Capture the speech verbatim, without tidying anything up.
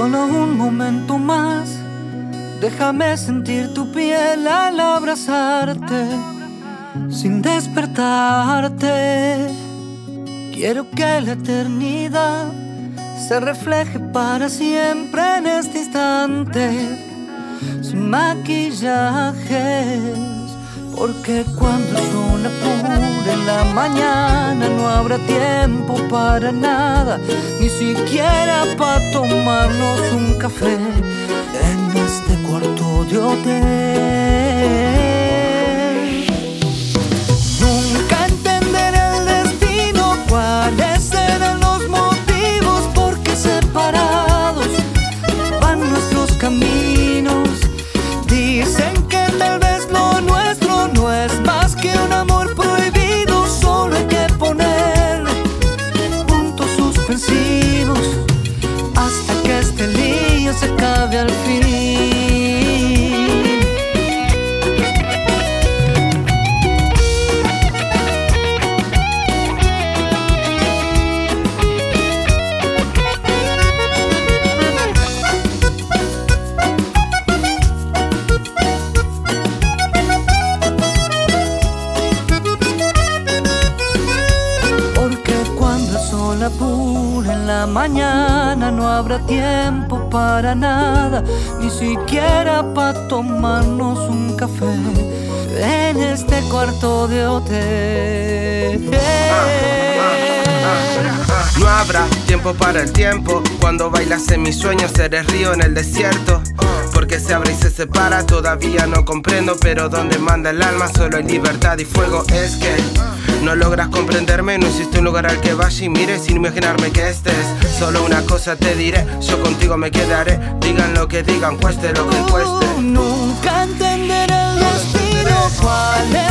Solo un momento más, déjame sentir tu piel al abrazarte, sin despertarte. Quiero que la eternidad se refleje para siempre en este instante, sin maquillajes. Porque cuando el sol apure en la mañana no habrá tiempo para nada, ni siquiera para tomarnos un café en este cuarto de hotel. Nunca entenderé el destino, cuáles serán los motivos por qué separados van nuestros caminos. Dicen que tal vez lo nuestro no es más que un amor prohibido, solo hay que poner puntos suspensivos hasta que este lío se acabe al fin. Apura en la mañana no habrá tiempo para nada, ni siquiera para tomarnos un café en este cuarto de hotel. No habrá tiempo para el tiempo. Cuando bailas en mis sueños eres río en el desierto. Porque se abre y se separa, todavía no comprendo. Pero donde manda el alma solo hay libertad y fuego. Es que no logras comprenderme, no existe un lugar al que vaya y mire sin imaginarme que estés. Solo una cosa te diré, yo contigo me quedaré. Digan lo que digan, cueste lo que cueste. Uh, nunca entenderé el destino, cuál es